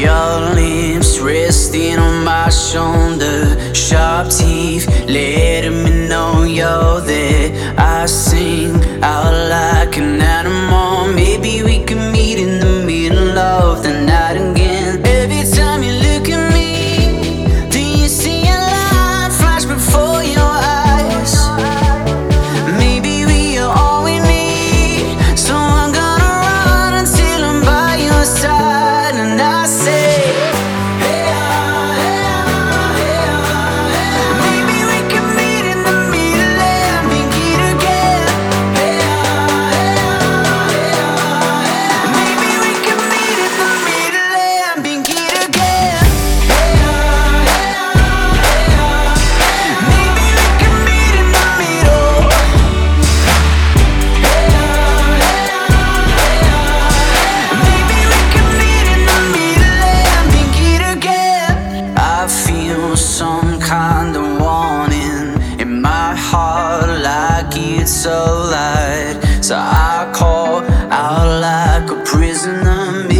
Your lips resting on my shoulder, sharp teeth letting me know you're there. I sing out like an animal. Maybe we can meet in the middle of the night again. Every time you look at me, do you see a light flash before your eyes? Maybe we are all we need, so I'm gonna run until I'm by your side. And I say, hey, hey, hey, maybe we can meet in the middle and begin again. Hey, maybe we can meet in the middle and begin again. Maybe we can meet in the middle. Maybe we can meet in the middle and begin again. I feel some kind of warning in my heart, like it's a light. So I call out like a prisoner.